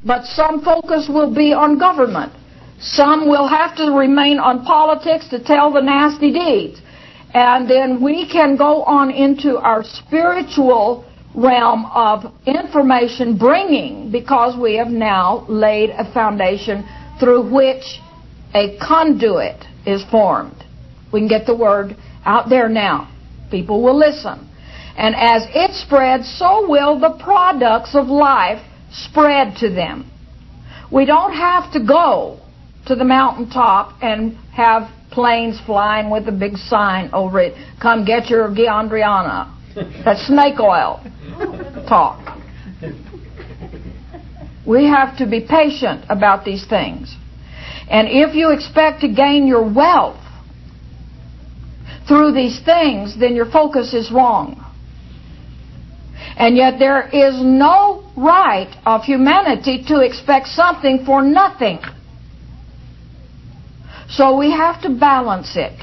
but some focus will be on government. Some will have to remain on politics to tell the nasty deeds. And then we can go on into our spiritual realm of information bringing, because we have now laid a foundation through which a conduit is formed. We can get the word out there now. People will listen. And as it spreads, so will the products of life spread to them. We don't have to go to the mountaintop and have planes flying with a big sign over it. Come get your Giandriana. That's snake oil talk. We have to be patient about these things. And if you expect to gain your wealth through these things, then your focus is wrong. And yet there is no right of humanity to expect something for nothing. So we have to balance it.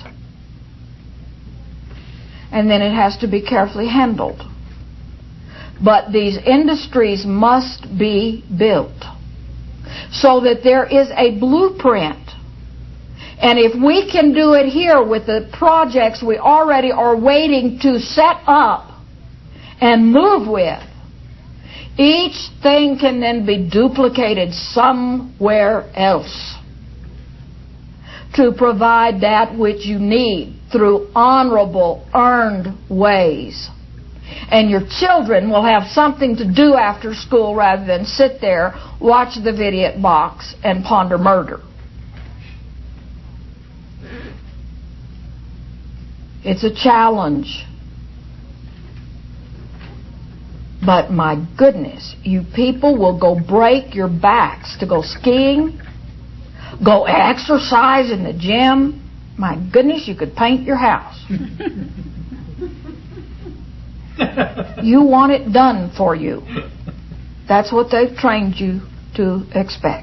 And then it has to be carefully handled. But these industries must be built so that there is a blueprint. And if we can do it here with the projects we already are waiting to set up and move with, each thing can then be duplicated somewhere else to provide that which you need through honorable, earned ways. And your children will have something to do after school rather than sit there, watch the video box, and ponder murder. It's a challenge. But my goodness, you people will go break your backs to go skiing, go exercise in the gym. My goodness, you could paint your house. You want it done for you. That's what they've trained you to expect.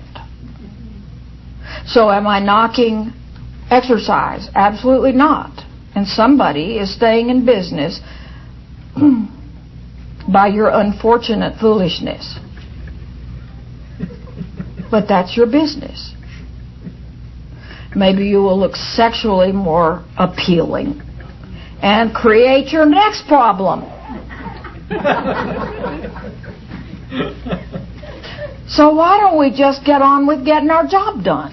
So am I knocking exercise? Absolutely not. And somebody is staying in business by your unfortunate foolishness. But that's your business. Maybe you will look sexually more appealing and create your next problem. So why don't we just get on with getting our job done?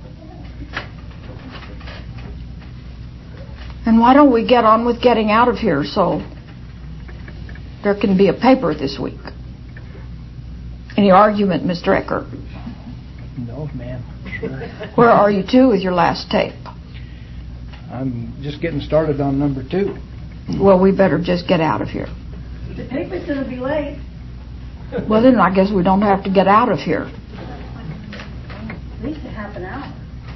And why don't we get on with getting out of here so there can be a paper this week? Any argument, Mr. Ecker? No, ma'am. Sure. Where are you to with your last tape? I'm just getting started on number 2. Well, we better just get out of here. The paper's going to be late. Well, then I guess we don't have to get out of here. At least a half an hour.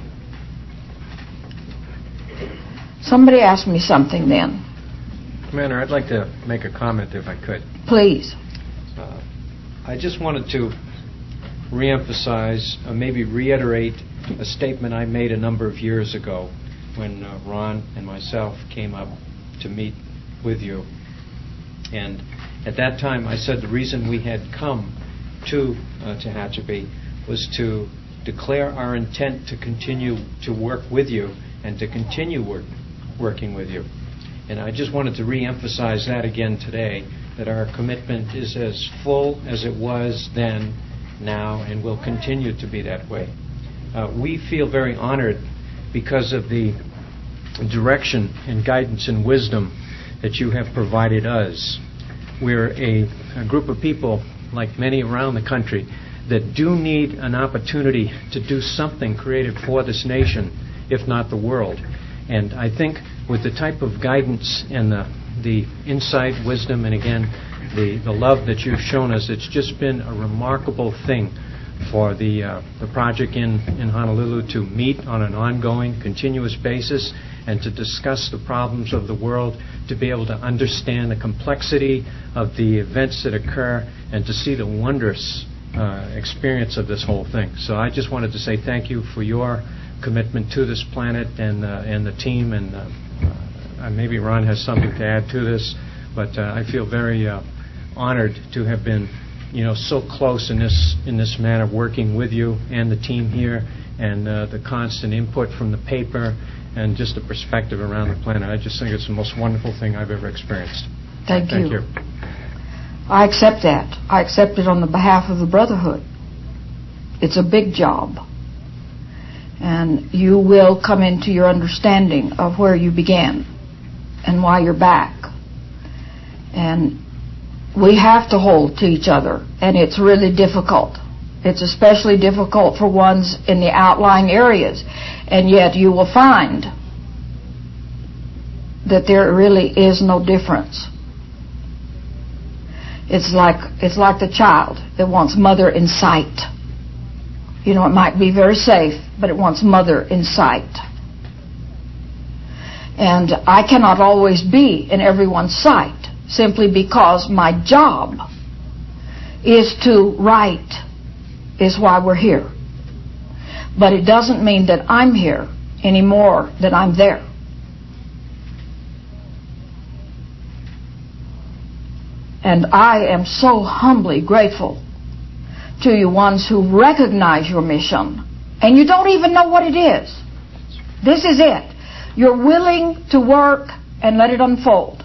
Somebody asked me something then. Commander, I'd like to make a comment if I could. Please. I just wanted to reemphasize, maybe reiterate a statement I made a number of years ago when Ron and myself came up to meet with you. And at that time I said the reason we had come to Tehachapi was to declare our intent to continue to work with you and to continue working with you. And I just wanted to reemphasize that again today, that our commitment is as full as it was then, now, and will continue to be that way. We feel very honored because of the direction and guidance and wisdom that you have provided us. We're a group of people, like many around the country, that do need an opportunity to do something creative for this nation, if not the world. And I think with the type of guidance and the insight, wisdom, and again, the love that you've shown us, it's just been a remarkable thing for the project in Honolulu to meet on an ongoing, continuous basis and to discuss the problems of the world, to be able to understand the complexity of the events that occur, and to see the wondrous experience of this whole thing. So I just wanted to say thank you for your commitment to this planet and the team, and maybe Ron has something to add to this, but I feel very honored to have been so close in this manner, working with you and the team here, and the constant input from the paper, and just the perspective around the planet. I just think it's the most wonderful thing I've ever experienced. Thank you. Thank you. I accept that. I accept it on the behalf of the Brotherhood. It's a big job. And you will come into your understanding of where you began and why you're back. And we have to hold to each other, and it's really difficult. It's especially difficult for ones in the outlying areas. And yet you will find that there really is no difference. It's like the child that wants mother in sight. It might be very safe, but it wants mother in sight. And I cannot always be in everyone's sight, simply because my job is to write, is why we're here. But it doesn't mean that I'm here any more than I'm there. And I am so humbly grateful to you ones who recognize your mission. And you don't even know what it is. This is it. You're willing to work and let it unfold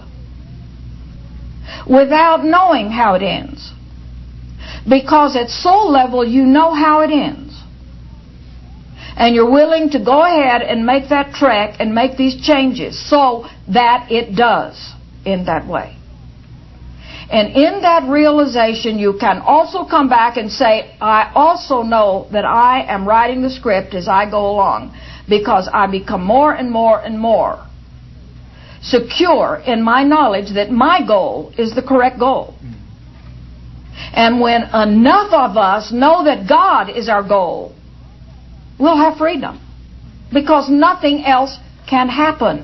without knowing how it ends. Because at soul level, you know how it ends. And you're willing to go ahead and make that trek and make these changes so that it does in that way. And in that realization, you can also come back and say, I also know that I am writing the script as I go along, because I become more and more and more secure in my knowledge that my goal is the correct goal. And when enough of us know that God is our goal, we'll have freedom, because nothing else can happen.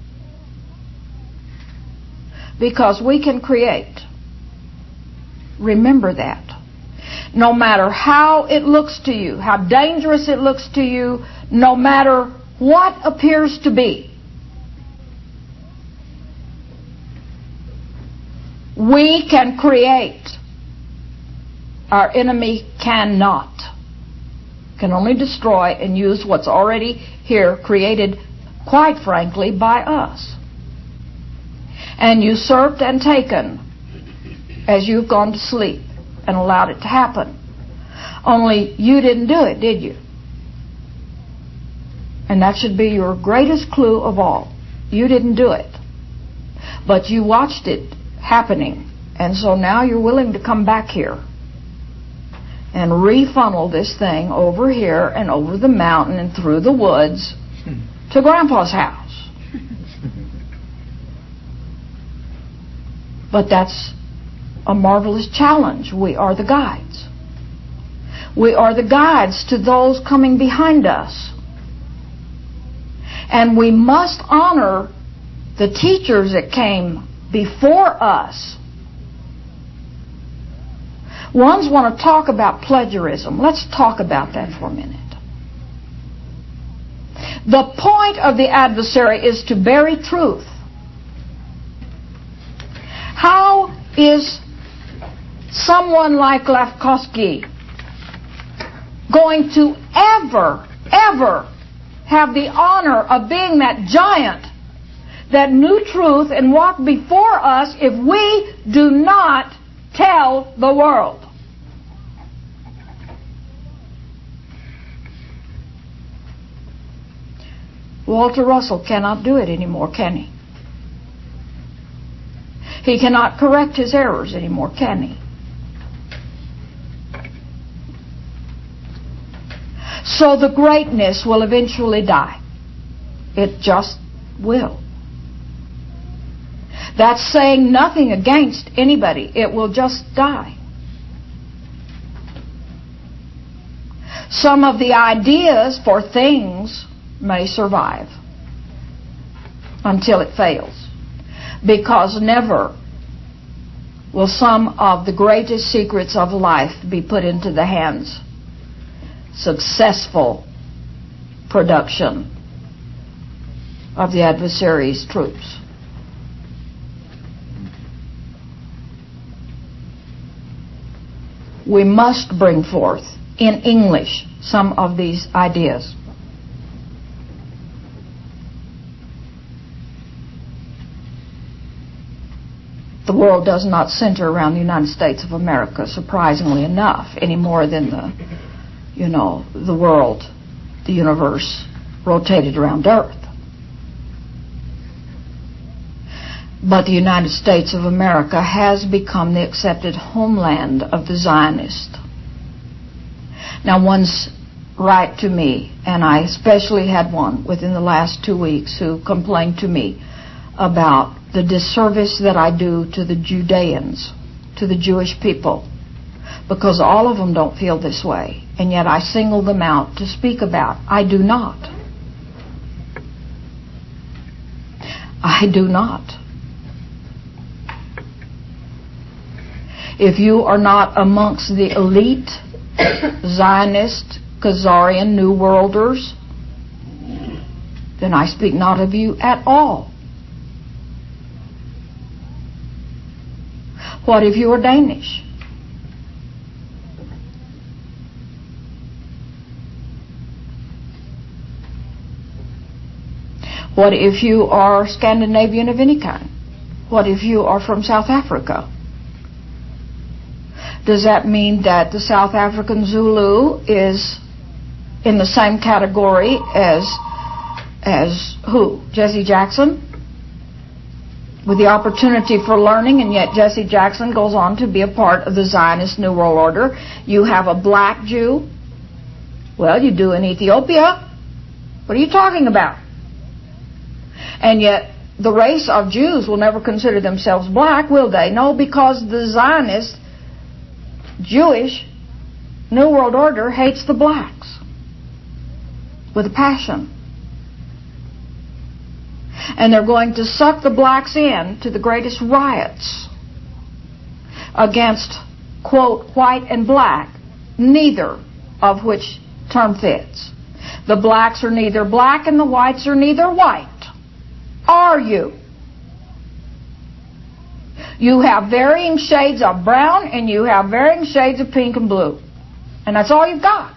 Because we can create. Remember that. No matter how it looks to you, how dangerous it looks to you, no matter what appears to be, we can create. Our enemy cannot. Can only destroy and use what's already here, created, quite frankly, by us. And usurped and taken as you've gone to sleep and allowed it to happen. Only you didn't do it, did you? And that should be your greatest clue of all. You didn't do it. But you watched it happening. And so now you're willing to come back here and refunnel this thing over here and over the mountain and through the woods to Grandpa's house. But that's a marvelous challenge. We are the guides. We are the guides to those coming behind us. And we must honor the teachers that came before us. Ones want to talk about plagiarism. Let's talk about that for a minute. The point of the adversary is to bury truth. How is someone like Lavkovsky going to ever have the honor of being that giant that knew truth and walked before us if we do not tell the world? Walter Russell cannot do it anymore, can he? He cannot correct his errors anymore, can he? So the greatness will eventually die. It just will. That's saying nothing against anybody. It will just die. Some of the ideas for things may survive until it fails. Because never will some of the greatest secrets of life be put into the hands. Successful production of the adversary's troops. we must bring forth in English some of these ideas. The world does not center around the United States of America, surprisingly enough, any more than the world, the universe, rotated around Earth. But the United States of America has become the accepted homeland of the Zionists. Now, one's write to me, and I especially had one within the last 2 weeks who complained to me about the disservice that I do to the Judeans, to the Jewish people, because all of them don't feel this way, and yet I single them out to speak about. I do not. I do not. If you are not amongst the elite Zionist, Khazarian, New Worlders, then I speak not of you at all. What if you are Danish? What if you are Scandinavian of any kind? What if you are from South Africa? Does that mean that the South African Zulu is in the same category as who? Jesse Jackson? With the opportunity for learning, and yet Jesse Jackson goes on to be a part of the Zionist New World Order. You have a black Jew. Well, you do in Ethiopia. What are you talking about? And yet the race of Jews will never consider themselves black, will they? No, because the Zionist Jewish New World Order hates the blacks with a passion. And they're going to suck the blacks in to the greatest riots against, quote, white and black, neither of which term fits. The blacks are neither black and the whites are neither white. Are you? You have varying shades of brown and you have varying shades of pink and blue. And that's all you've got.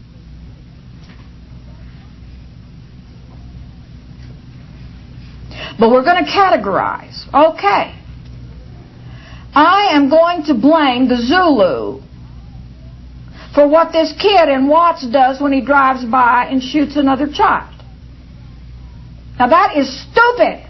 But we're going to categorize. Okay. I am going to blame the Zulu for what this kid in Watts does when he drives by and shoots another child. Now that is stupid.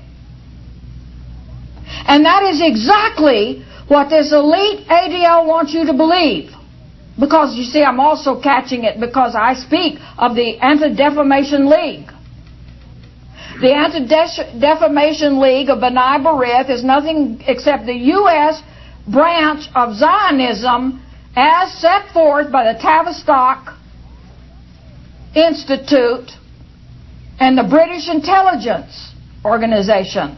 And that is exactly what this elite ADL wants you to believe. Because, you see, I'm also catching it because I speak of the Anti-Defamation League. The Anti-Defamation League of B'nai B'rith is nothing except the U.S. branch of Zionism as set forth by the Tavistock Institute and the British Intelligence Organization.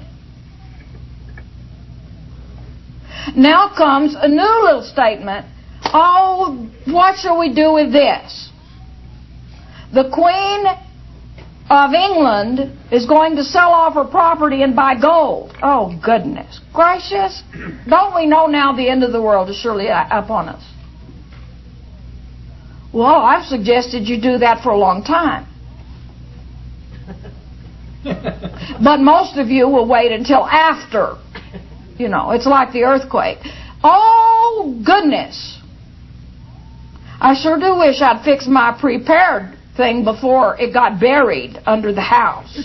Now comes a new little statement. Oh, what shall we do with this? The Queen of England is going to sell off her property and buy gold. Oh, goodness gracious. Don't we know now the end of the world is surely upon us? Well, I've suggested you do that for a long time. But most of you will wait until after. You know, it's like the earthquake. Oh, goodness. I sure do wish I'd fixed my prepared thing before it got buried under the house.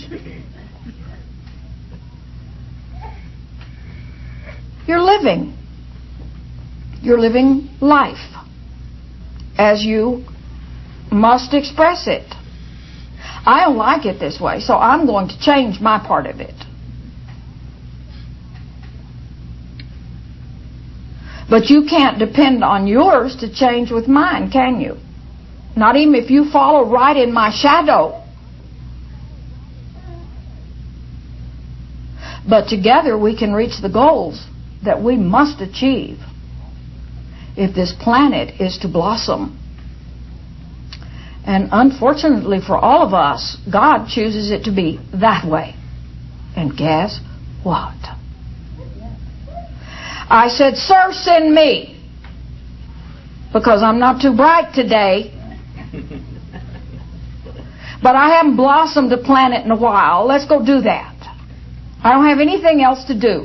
You're living. You're living life as you must express it. I don't like it this way, so I'm going to change my part of it. But you can't depend on yours to change with mine, can you? Not even if you follow right in my shadow. But together we can reach the goals that we must achieve if this planet is to blossom. And unfortunately for all of us, God chooses it to be that way. And guess what? I said, "Sir, send me." because I'm not too bright today. But I haven't blossomed a planet in a while. Let's go do that. I don't have anything else to do.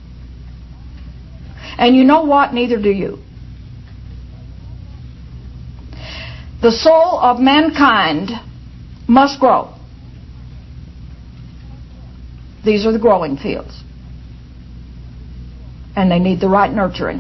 And you know what? Neither do you. The soul of mankind must grow. These are the growing fields. And they need the right nurturing.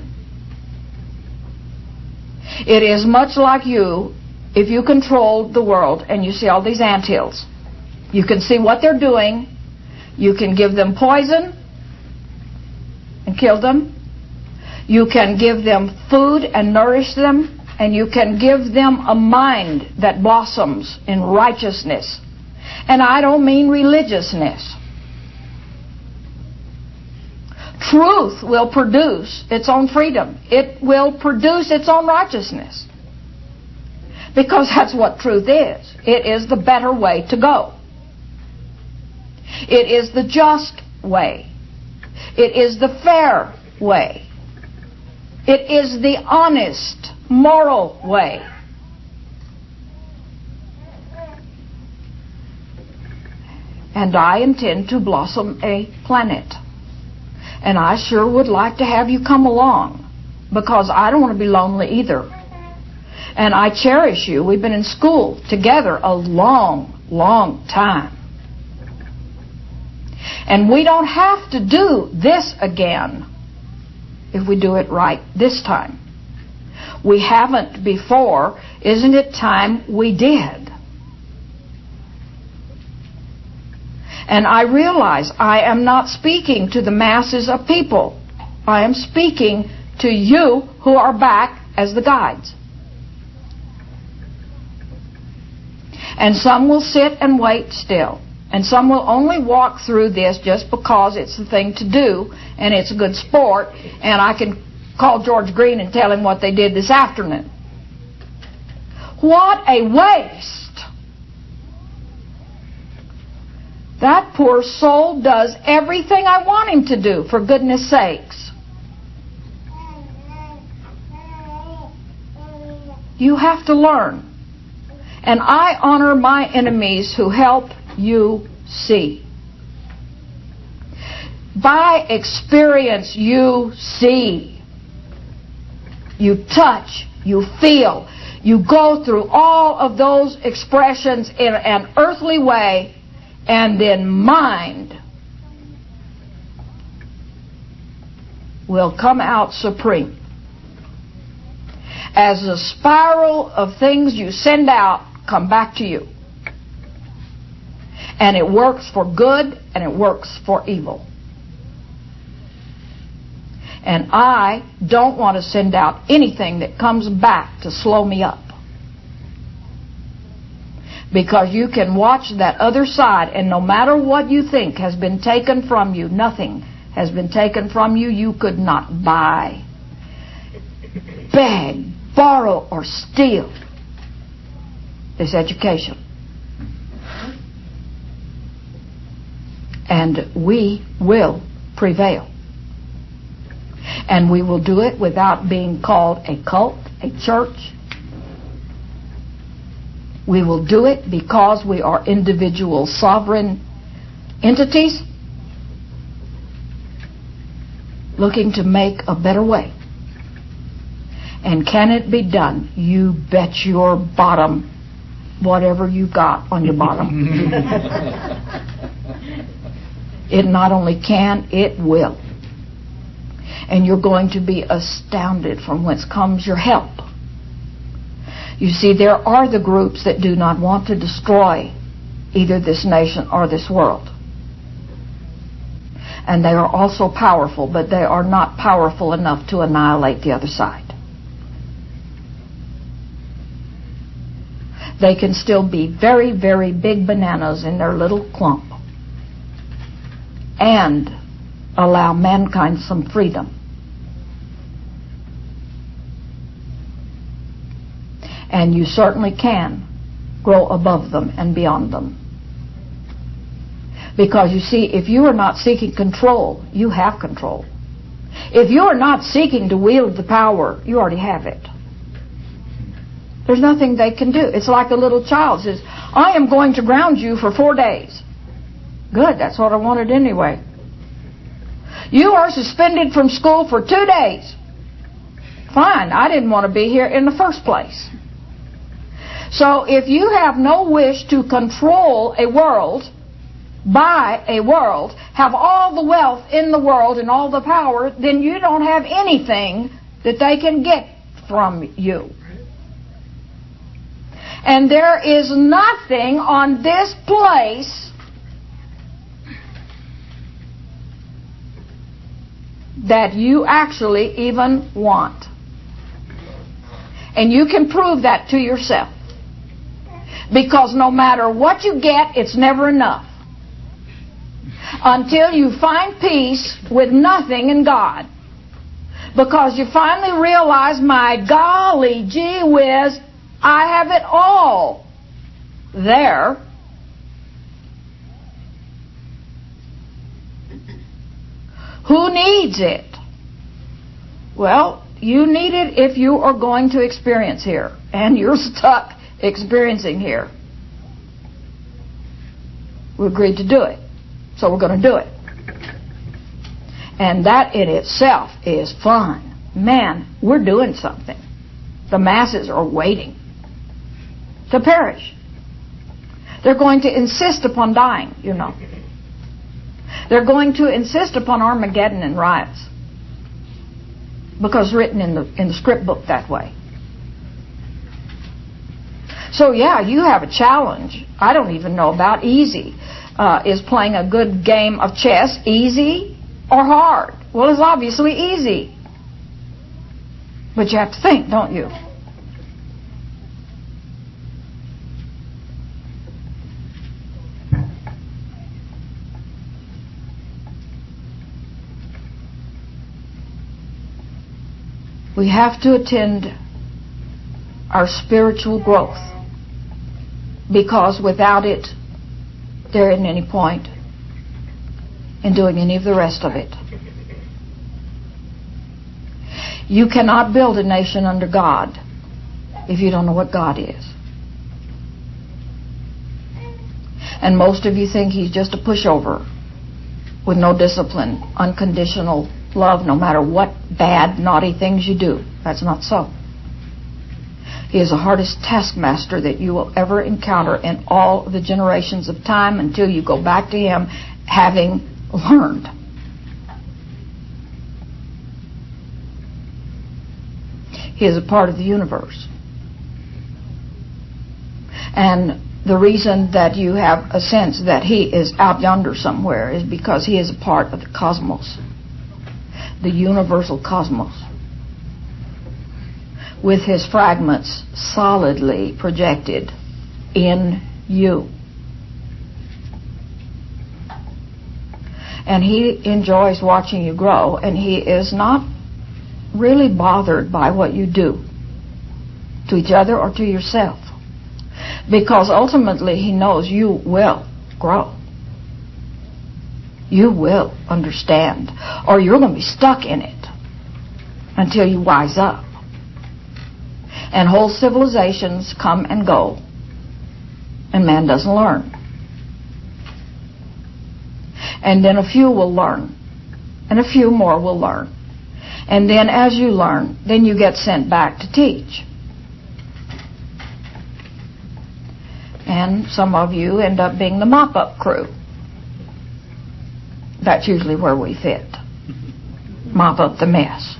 It is much like you, if you control the world and you see all these anthills. You can see what they're doing. You can give them poison and kill them. You can give them food and nourish them. And you can give them a mind that blossoms in righteousness. And I don't mean religiousness. Truth will produce its own freedom. It will produce its own righteousness. Because that's what truth is. It is the better way to go. It is the just way. It is the fair way. It is the honest, moral way. And I intend to blossom a planet. And I sure would like to have you come along, because I don't want to be lonely either. And I cherish you. We've been in school together a long, long time. And we don't have to do this again if we do it right this time. We haven't before. Isn't it time we did? And I realize I am not speaking to the masses of people. I am speaking to you who are back as the guides. And some will sit and wait still. And some will only walk through this just because it's the thing to do and it's a good sport, and I can call George Green and tell him what they did this afternoon. What a waste! That poor soul does everything I want him to do, for goodness sakes. You have to learn. And I honor my enemies who help you see. By experience, you see. You touch, you feel. You go through all of those expressions in an earthly way, and then mind will come out supreme. As the spiral of things you send out come back to you. And it works for good and it works for evil. And I don't want to send out anything that comes back to slow me up. Because you can watch that other side, and no matter what you think has been taken from you, nothing has been taken from you you could not buy, beg, borrow, or steal. This education. And we will prevail. And we will do it without being called a cult, a church. We will do it because we are individual sovereign entities looking to make a better way. And can it be done? You bet your bottom, whatever you got on your bottom. It not only can, it will. And you're going to be astounded from whence comes your help. You see, there are the groups that do not want to destroy either this nation or this world. And they are also powerful, but they are not powerful enough to annihilate the other side. They can still be very, very big bananas in their little clump and allow mankind some freedom. And you certainly can grow above them and beyond them. Because you see, if you are not seeking control, you have control. If you are not seeking to wield the power, you already have it. There's nothing they can do. It's like a little child says, I am going to ground you for 4 days. Good, that's what I wanted anyway. You are suspended from school for 2 days. Fine, I didn't want to be here in the first place. So if you have no wish to control a world, buy a world, have all the wealth in the world and all the power, then you don't have anything that they can get from you. And there is nothing on this place that you actually even want. And you can prove that to yourself. Because no matter what you get, it's never enough. Until you find peace with nothing in God. Because you finally realize, my golly gee whiz, I have it all there. Who needs it? Well, you need it if you are going to experience here. And you're stuck experiencing here. We agreed to do it. So we're going to do it. And that in itself is fun. Man, we're doing something. The masses are waiting to perish. They're going to insist upon dying, you know. They're going to insist upon Armageddon and riots. Because it's written in the script book that way. So yeah, you have a challenge. I don't even know about easy. Is playing a good game of chess easy or hard? Well, it's obviously easy. But you have to think, don't you? We have to attend our spiritual growth, because without it, there isn't any point in doing any of the rest of it. You cannot build a nation under God if you don't know what God is. And most of you think He's just a pushover with no discipline, unconditional love, no matter what bad, naughty things you do. That's not so. He is the hardest taskmaster that you will ever encounter in all the generations of time until you go back to Him having learned. He is a part of the universe. And the reason that you have a sense that He is out yonder somewhere is because He is a part of the cosmos, the universal cosmos, with His fragments solidly projected in you. And He enjoys watching you grow, and He is not really bothered by what you do to each other or to yourself, because ultimately He knows you will grow. You will understand, or you're going to be stuck in it until you wise up. And whole civilizations come and go, and man doesn't learn. And then a few will learn, and a few more will learn. And then as you learn, then you get sent back to teach. And some of you end up being the mop-up crew. That's usually where we fit. Mop up the mess.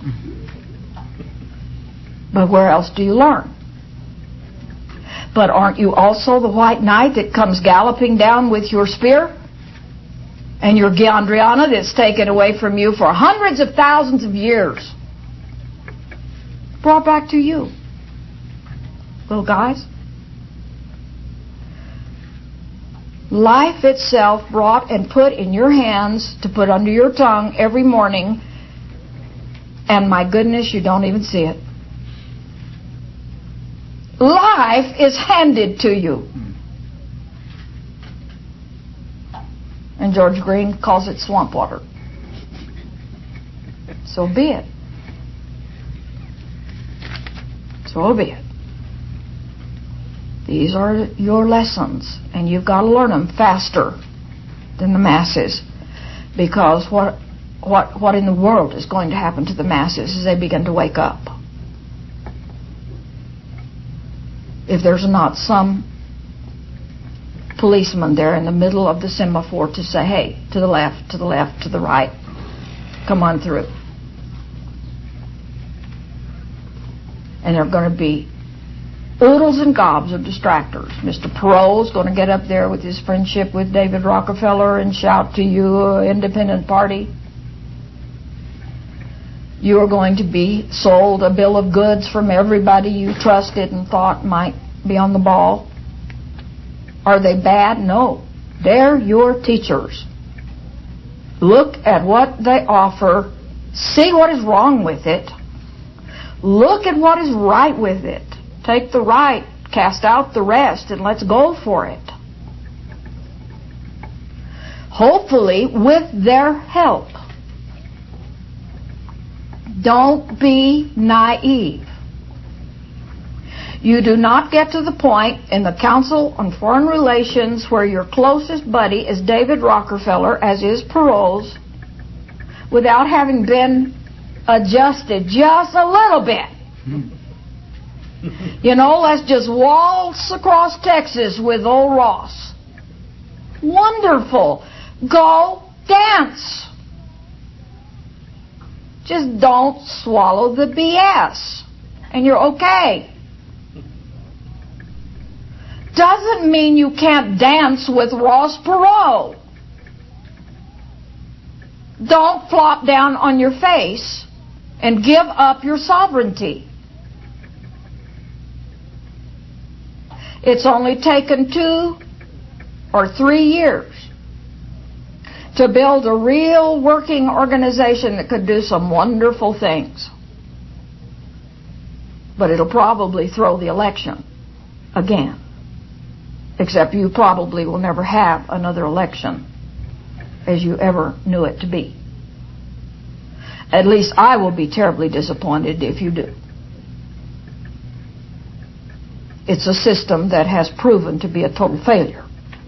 But where else do you learn? But aren't you also the white knight that comes galloping down with your spear? And your Gandriana that's taken away from you for hundreds of thousands of years. Brought back to you. Little guys. Life itself brought and put in your hands to put under your tongue every morning. And my goodness, you don't even see it. Life is handed to you. And George Green calls it swamp water. So be it. So be it. These are your lessons, and you've got to learn them faster than the masses, because what in the world is going to happen to the masses as they begin to wake up? If there's not some policeman there in the middle of the semaphore to say, hey, to the left, to the left, to the right, come on through. And there are going to be oodles and gobs of distractors. Mr. Perot's going to get up there with his friendship with David Rockefeller and shout to you, independent party. You are going to be sold a bill of goods from everybody you trusted and thought might be on the ball. Are they bad? No. They're your teachers. Look at what they offer. See what is wrong with it. Look at what is right with it. Take the right, cast out the rest, and let's go for it. Hopefully with their help. Don't be naive. You do not get to the point in the Council on Foreign Relations where your closest buddy is David Rockefeller, as is Perot's, without having been adjusted just a little bit. You know, let's just waltz across Texas with old Ross. Wonderful. Go dance. Just don't swallow the BS, and you're okay. Doesn't mean you can't dance with Ross Perot. Don't flop down on your face and give up your sovereignty. It's only taken 2 or 3 years to build a real working organization that could do some wonderful things. But it'll probably throw the election again. Except you probably will never have another election as you ever knew it to be. At least I will be terribly disappointed if you do. It's a system that has proven to be a total failure.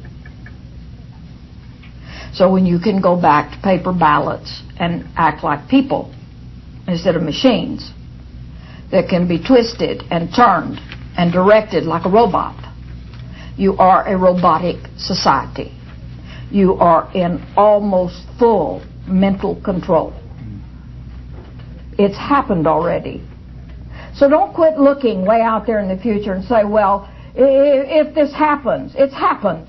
So when you can go back to paper ballots and act like people instead of machines that can be twisted and turned and directed like a robot, you are a robotic society. You are in almost full mental control. It's happened already. So don't quit looking way out there in the future and say, well, if this happens, it's happened.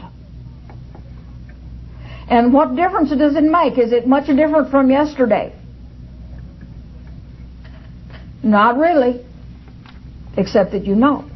And what difference does it make? Is it much different from yesterday? Not really, except that you know.